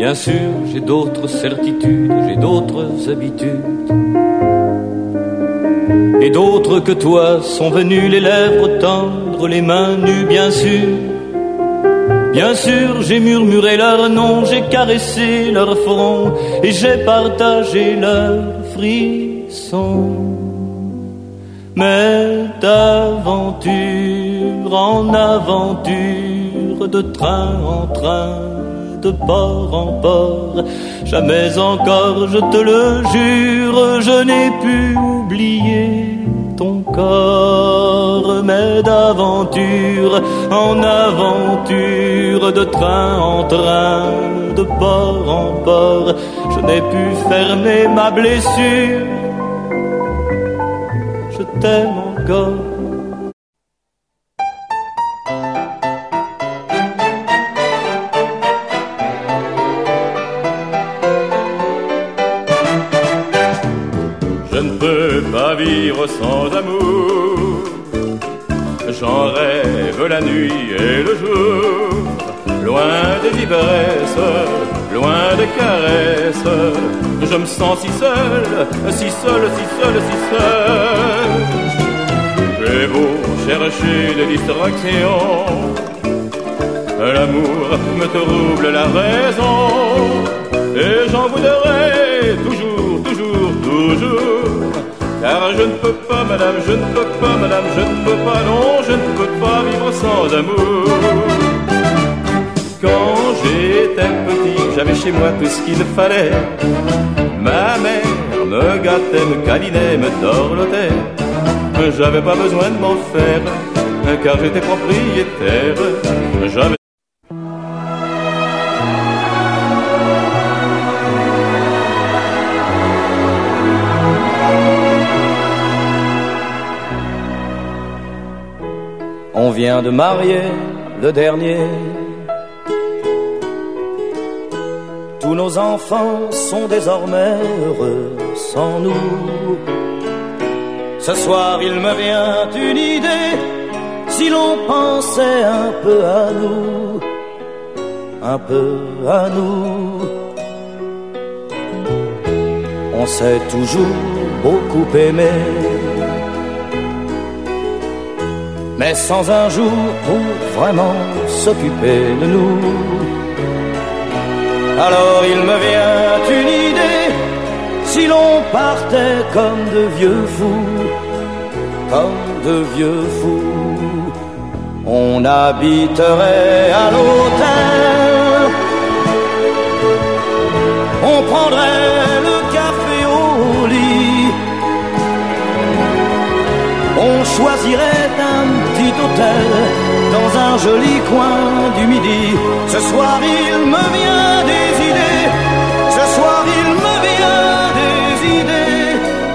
Bien sûr, j'ai d'autres certitudes, j'ai d'autres habitudes. Et d'autres que toi sont venus, les lèvres tendres, les mains nues, bien sûr. Bien sûr, j'ai murmuré leur nom, j'ai caressé leur front, et j'ai partagé leurs frissons. Mais d'aventure en aventure, de train en train, de port en port, jamais encore, je te le jure, je n'ai pu oublier ton corps. Mais d'aventure en aventure, de train en train, de port en port, je n'ai pu fermer ma blessure. Je t'aime encore. Je ne peux pas vivre sans amour. J'en rêve la nuit et le jour. Loin des ivresses, loin des caresses, je me sens si seul, si seul, si seul, si seul. J'ai beau chercher des distractions, l'amour me trouble la raison, et j'en voudrais toujours, toujours, toujours. Car je ne peux pas, madame, je ne peux pas, madame, je ne peux pas, non, je ne peux pas vivre sans amour. Quand j'étais petit, j'avais chez moi tout ce qu'il fallait. Ma mère me gâtait, me câlinait, me dorlotait. J'avais pas besoin de m'en faire, car j'étais propriétaire. J'avais On vient de marier le dernier. Tous nos enfants sont désormais heureux sans nous. Ce soir il me vient une idée, si l'on pensait un peu à nous, un peu à nous. On s'est toujours beaucoup aimé, mais sans un jour pour vraiment s'occuper de nous. Alors il me vient une idée, si l'on partait comme de vieux fous, comme de vieux fous, on habiterait à l'hôtel, on prendrait le café au lit, on choisirait un petit hôtel dans un joli coin du Midi. Ce soir il me vient des idées, ce soir il me vient des idées.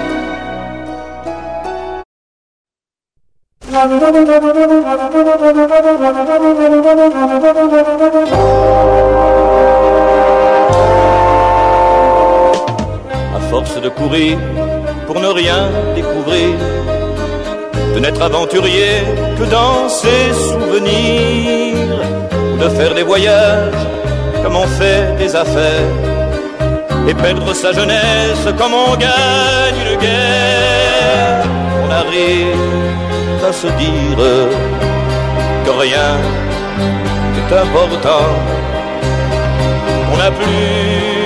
À force de courir pour ne rien découvrir, de n'être aventurier que dans ses souvenirs, ou de faire des voyages comme on fait des affaires, et perdre sa jeunesse comme on gagne une guerre. On arrive à se dire que rien n'est important, on n'a plus